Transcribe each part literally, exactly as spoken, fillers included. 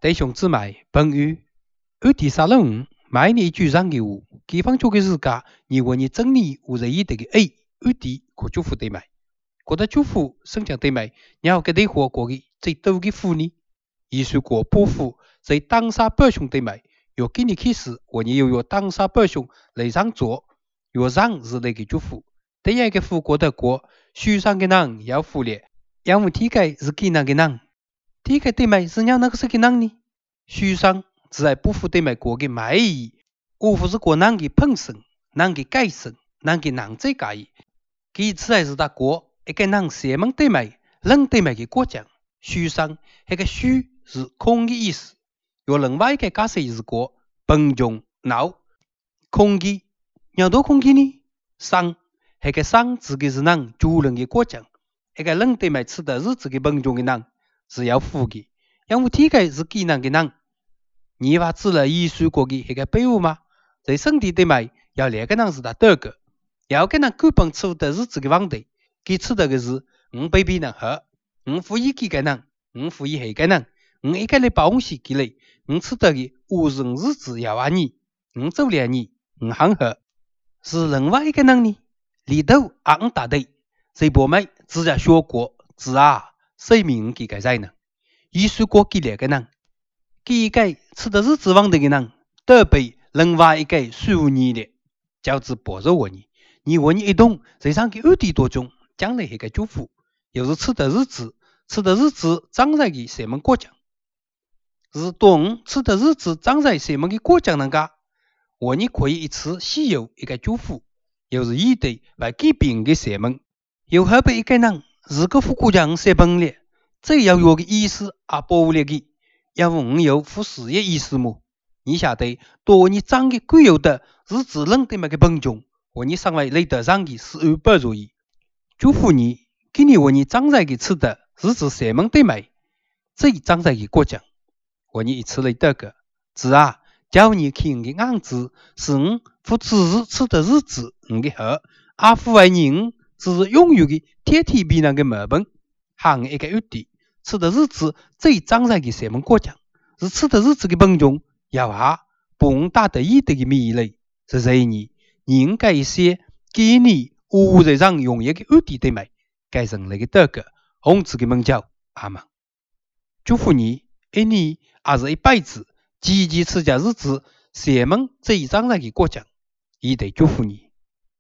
弟兄姊妹朋友，按第三十五每年主上嘅话，解放咗嘅自家，你和你真理和在意的嘅爱，按第可祝福对mij。覺得祝福生長對mij，然後嘅啲活過嘅最多嘅福呢？耶穌過保護在當下百姓對mij，由今日開始，我哋要用當下百姓嚟上做，要讓是嚟嘅祝福。第一嘅福過得過，書上嘅人要福了，因為第個是幾難嘅人，第個對mij是讓那個是嘅人呢？書上只係不服對mij過嘅買意，無非是過人嘅本身，人嘅改身，人嘅人在介意，佢只係是他過。一個人寫文對mij，人對mij嘅過獎，書上一個書是空嘅意思，有另外一個解釋是過貧窮惱空嘅，有多空嘅呢？生一個生自己是人主人嘅過獎，一個人對mij吃的日子嘅貧窮嘅人是要富嘅，因為第一個是艱難嘅人。你話知了耶穌過嘅一個秘密嗎？在聖地對mij有兩個人是他得嘅，有個人根本吃不得日子嘅問題。佢吃得嘅是五百別人喝，五富裕幾個人，五富裕幾個人，五一個禮拜東西幾嚟，五吃得嘅五十日子要安你，五做兩年，五行喝，是另外一個人呢？裏頭啊五大隊，誰博買只要學過，只啊誰明幾個在呢？耶穌過幾兩個人，幾個吃得日子問題嘅人，都被另外一個屬你的，叫做保佑我你，你和你一同在上嘅二地多種。將來一個祝福，又是吃的日子，吃的日子長在嘅什麼國家？是當吃的日子長在什麼嘅國家能噶？我你可以一次稀有一個祝福，又是一對來改變嘅什麼？又何必一個人是個富國家寫本了，這要有個意思啊保護了嘅，因為我有富事業意思麼？你曉得多你長嘅貴有的日子冷對麼嘅貧窮，我你上來累得上嘅是二百如意。祝福你，給你和你長在嘅吃的日子什麼對mij，這長在嘅國家，和你一次嚟得個，只啊，叫你看嘅樣子是我富之日吃的日子，我嘅喝，阿富愛人只是擁有嘅天體比那嘅毛本，行一個月底，吃的日子這長在嘅什麼國家，是吃的日子嘅貧窮，要下幫大得一的嘅米類，是誰你，你應該一些給你。無在上用一個二地對mij，改成那個得個紅字嘅名叫阿們。祝福你，一年還是一輩子，積極持家日子，寫門這一張來嘅國家，亦得祝福你。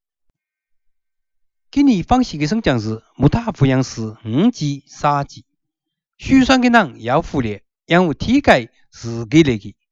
今年放棄嘅聖講是穆塔福音是五季三季，書上嘅人要福了，因為體解是給嚟嘅。